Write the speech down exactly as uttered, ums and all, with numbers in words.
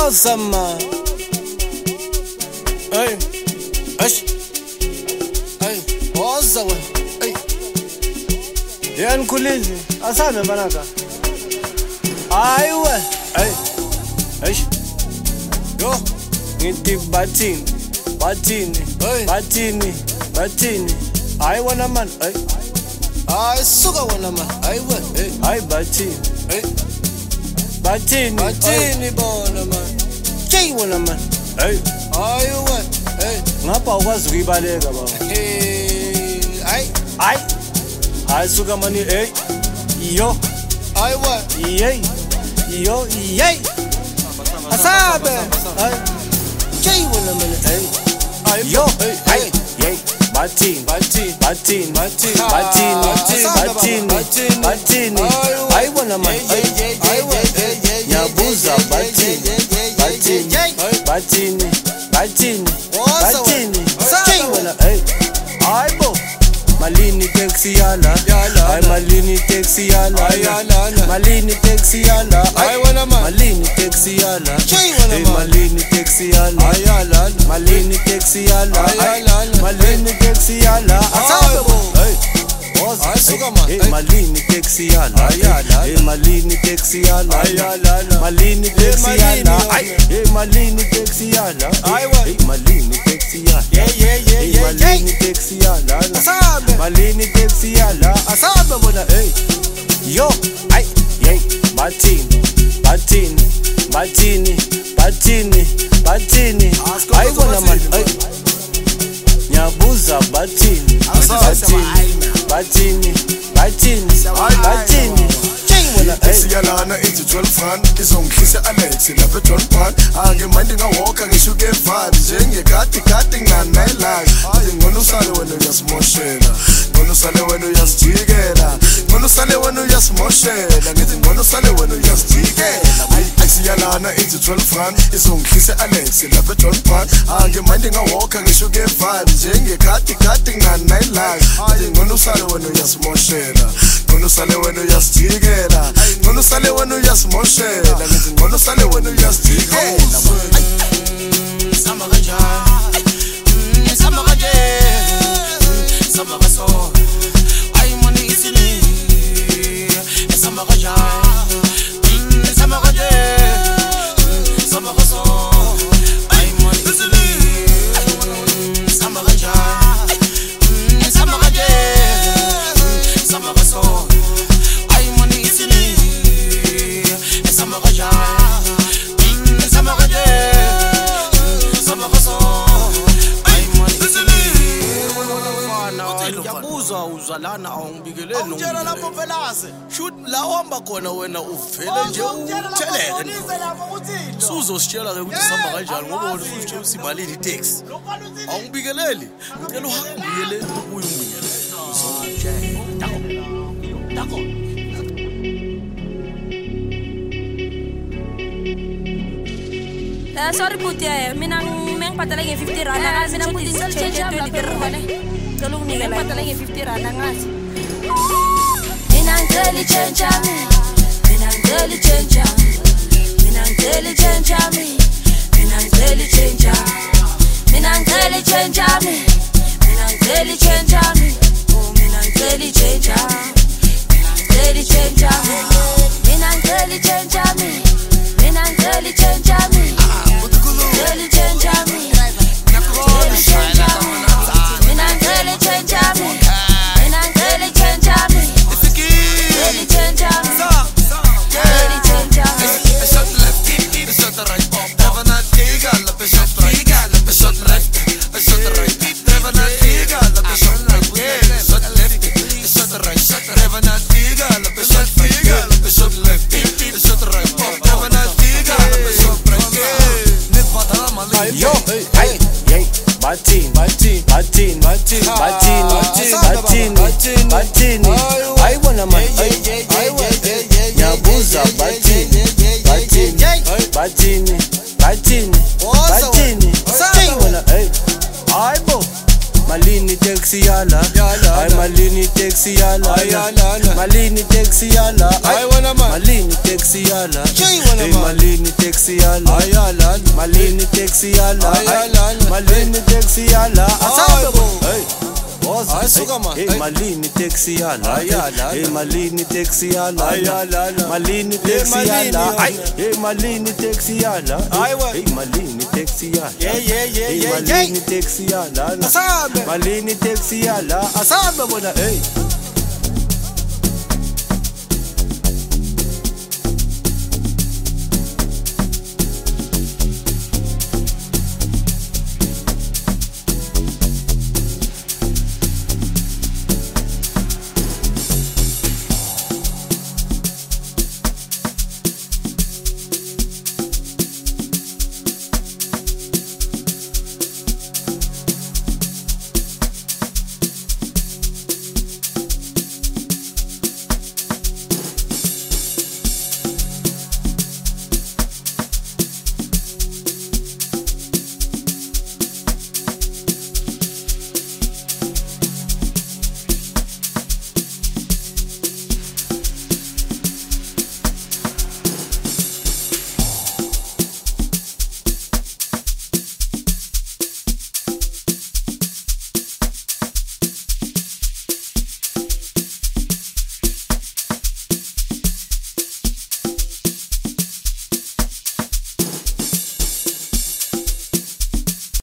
awesome man. Hey, ash, hey, awesome. Hey, yan kulizi, asana banaka. Aywe, hey, ash, yo, ngiti batini, batini, batini, batini. I wanna man, hey, I suka wanna man, aywe, hey, I batini, hey. Batini, batini bona man. Jay wona man. Hey, ayo what? Hey, ngapha ukwazi ukuyibaleka baba. Hey, ay, ay. Ayisuka mani hey. Yo. Ay what? Yey. Yo, yey. Asabe. Ay. Jay wona man. Hey. Ay, yo. Hey, yey. Batini, batini, batini, batini, batini, batini, batini, batini. I wanna man. I want. Nyabuza batini, batini, batini, batini, batini. Jay wanna. Hey, aibo. Malini taxi yala, ay malini taxi yala, malini taxi yala, ay wanna man. Malini taxi yala, Jay wanna man. Malini taxi yala, malini taxi yala, malini taxi yala. Asabo. Hey. Ay suka man. Hey malini taxi yala, hey malini taxi yala, malini taxi yala, hey malini taxi yala, hey malini taxi yala, yeah yeah yeah yeah, malini taxi yala, asabe malini taxi yala, asabe bona hey yo ay hey batini batini batini batini batini ay bona man ay nyabuza batini batini batini batini batini Jay wona siyalana ithi twelve rand izongihlisa Alex lapha John Pan ake manje ngawalka ngisho ke vibe njenge kati kati nganayilanga ngcono usale wena uyasimoshela ngcono usale wena uyasijikela ngcono usale wena uyasimoshela ngithi ngcono usale wena uyasijikela siyalana ithi twelve rand izongihlisa Alex lapha John Pan ake manje ngawalka ngisho ke vibe njenge kati kati nganayilanga ngcono usale wena uyasimoshela ngcono usale wena uyasijikela ngcono usale wena uyasimoshela ngithi ngcono usale wena uyasijikela sama kanjani sama kanjani sama kaso ay money isini sama kanjani sama kanjani sama kaso ay money isini sama kanjani sama kanjani sama kaso ay money isini sama kanjani sama kanjani Ngiyabuza uzalana awungibikeleli Ngitshela lapho velase. shoot la uhamba khona wena uvele nje utheleke Suzositshela ke ukuthi sihamba kanjani ngoba wena usitshela usibalile itaxi awungibikeleli ngicela uhambe uyele ubuye ungibikele Dako Dako Eh sorry puti ya, mina ngipatala nge fifty rand ngazi mina puti change twenty rand. Tolong nih kan patah lagi fifty rand ngazi. Mina ngeli change me. Mina ngeli change. Mina ngeli change me. Mina ngeli change. Mina ngeli change me. Mina ngeli change me. Oh mina ngeli change. Mina ngeli change. Mina ngeli change me. Mina ngeli change me. Ngeli change me. Ngeli change me. Mina ngeli change me. Mina ngeli change me. Ngeli change me. Ngeli change me. Shot left, shot right, never not dig, love shot right, love shot left, shot right, never not dig, love shot right, shot left, shot right, shot never not dig, love shot dig, love shot left, shot right, never not dig, love shot right. Net patala malay. Yo, hey, hey, batini, batini, batini, batini, batini, batini, batini. I wanna man, I want. Nyabuza batini, batini, batini, batini, batini. Jay wanna, hey, aibo. malini taxi yala, ay malini taxi yala, malini taxi yala, ay malini taxi yala, ay malini taxi yala, malini taxi yala, ay malini taxi yala, asabe bo, hey. Ay, suka man. Hey, malini taxi yala. Hey, malini taxi yala. Malini taxi yala. Hey, malini taxi yala. Hey, malini taxi yala. Yeah, yeah, yeah, Hey, yeah, malini yeah. taxi yala. Asabe. Malini taxi yala. Asabe mo na. Hey.